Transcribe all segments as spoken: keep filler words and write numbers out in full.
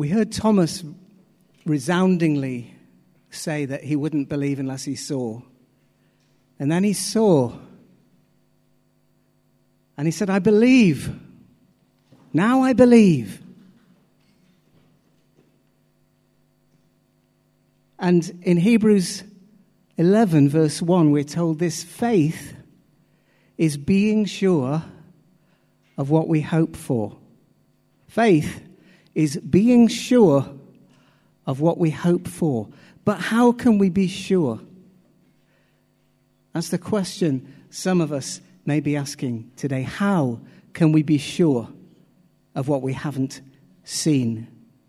We heard Thomas resoundingly say that he wouldn't believe unless he saw. And then he saw. And he said, I believe. Now I believe. And in Hebrews eleven, verse one, we're told this faith is being sure of what we hope for. Faith is being sure of what we hope for. But how can we be sure? That's the question some of us may be asking today. How can we be sure of what we haven't seen?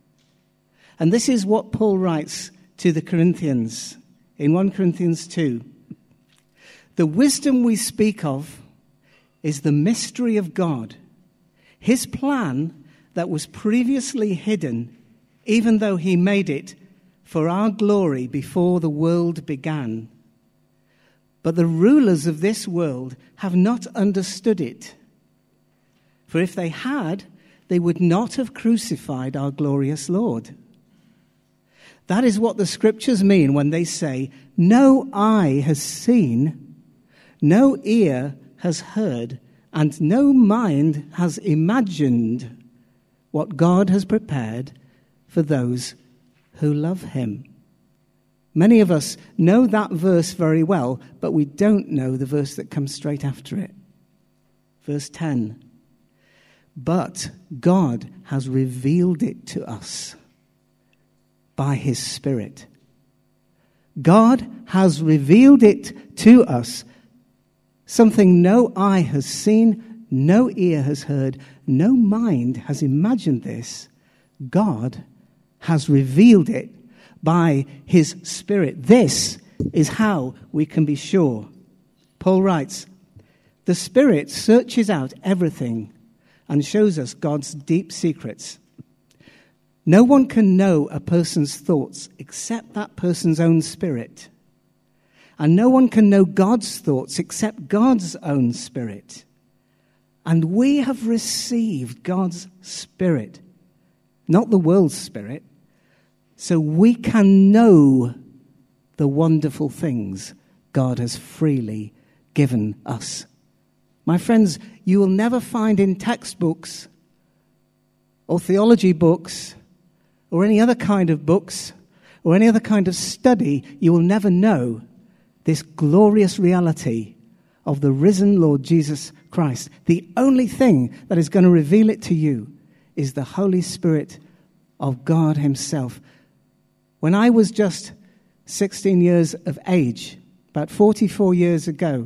And this is what Paul writes to the Corinthians in First Corinthians two. The wisdom we speak of is the mystery of God, his plan that was previously hidden, even though he made it for our glory before the world began. But the rulers of this world have not understood it. For if they had, they would not have crucified our glorious Lord. That is what the scriptures mean when they say, no eye has seen, no ear has heard, and no mind has imagined what God has prepared for those who love him. Many of us know that verse very well, but we don't know the verse that comes straight after it. Verse ten. But God has revealed it to us by his Spirit. God has revealed it to us, something no eye has seen, no ear has heard, no mind has imagined this. God has revealed it by his Spirit. This is how we can be sure. Paul writes, the Spirit searches out everything and shows us God's deep secrets. No one can know a person's thoughts except that person's own spirit. And no one can know God's thoughts except God's own Spirit. And we have received God's Spirit, not the world's spirit, so we can know the wonderful things God has freely given us. My friends, you will never find in textbooks or theology books or any other kind of books or any other kind of study, you will never know this glorious reality of the risen Lord Jesus Christ. The only thing that is going to reveal it to you is the Holy Spirit of God himself. When I was just sixteen years of age, about forty-four years ago,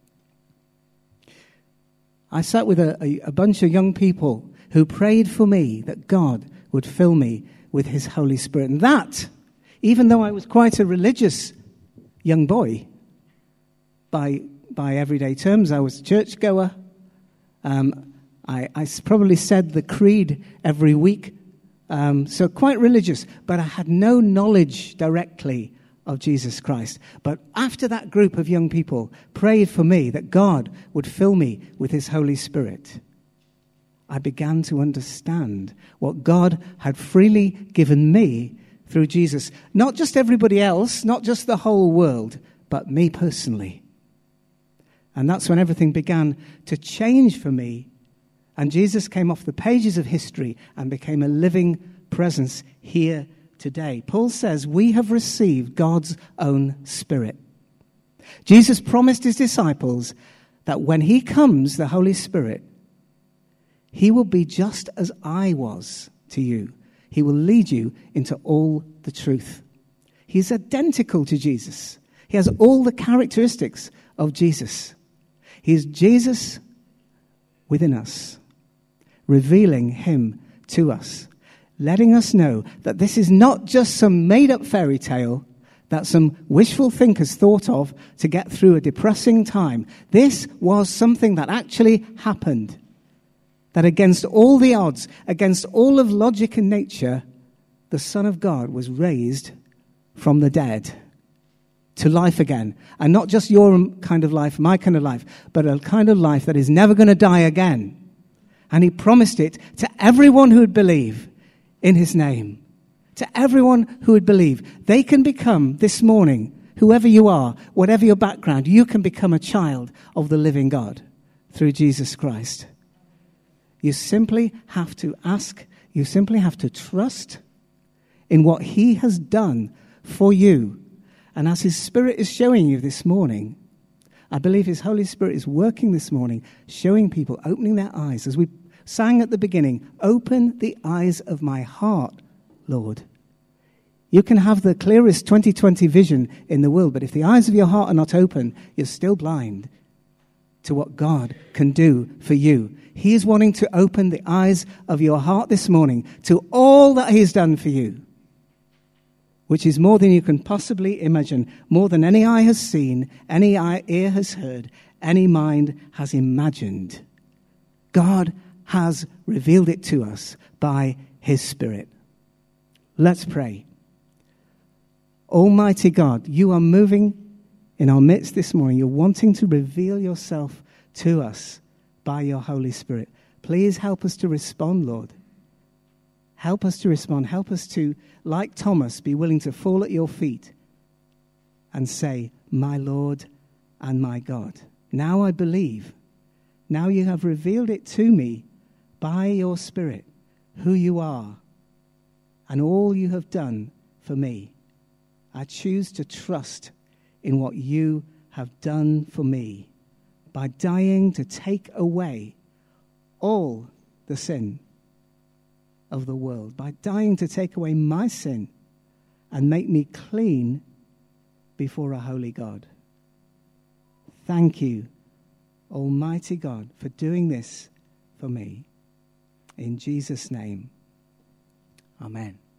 I sat with a, a, a bunch of young people who prayed for me that God would fill me with his Holy Spirit. And that, even though I was quite a religious young boy, by by everyday terms, I was a churchgoer. Um, I, I probably said the creed every week, um, so quite religious, but I had no knowledge directly of Jesus Christ. But after that group of young people prayed for me that God would fill me with his Holy Spirit, I began to understand what God had freely given me through Jesus. Not just everybody else, not just the whole world, but me personally. And that's when everything began to change for me. And Jesus came off the pages of history and became a living presence here today. Paul says we have received God's own Spirit. Jesus promised his disciples that when he comes, the Holy Spirit, he will be just as I was to you. He will lead you into all the truth. He is identical to Jesus. He has all the characteristics of Jesus. He is Jesus within us, revealing him to us, letting us know that this is not just some made-up fairy tale that some wishful thinkers thought of to get through a depressing time. This was something that actually happened. That against all the odds, against all of logic and nature, the Son of God was raised from the dead to life again. And not just your kind of life, my kind of life, but a kind of life that is never going to die again. And he promised it to everyone who would believe in his name. To everyone who would believe, they can become this morning, whoever you are, whatever your background, you can become a child of the living God through Jesus Christ. You simply have to ask, you simply have to trust in what he has done for you. And as his Spirit is showing you this morning, I believe his Holy Spirit is working this morning, showing people, opening their eyes. As we sang at the beginning, open the eyes of my heart, Lord. You can have the clearest twenty twenty vision in the world, but if the eyes of your heart are not open, you're still blind to what God can do for you. He is wanting to open the eyes of your heart this morning to all that he has done for you, which is more than you can possibly imagine, more than any eye has seen, any eye, ear has heard, any mind has imagined. God has revealed it to us by his Spirit. Let's pray. Almighty God, you are moving in our midst this morning. You're wanting to reveal yourself to us by your Holy Spirit. Please help us to respond, Lord. Help us to respond. Help us to, like Thomas, be willing to fall at your feet and say, my Lord and my God. Now I believe. Now you have revealed it to me by your Spirit, who you are and all you have done for me. I choose to trust in what you have done for me by dying to take away all the sin of the world, by dying to take away my sin and make me clean before a holy God. Thank you, Almighty God, for doing this for me. In Jesus' name, amen.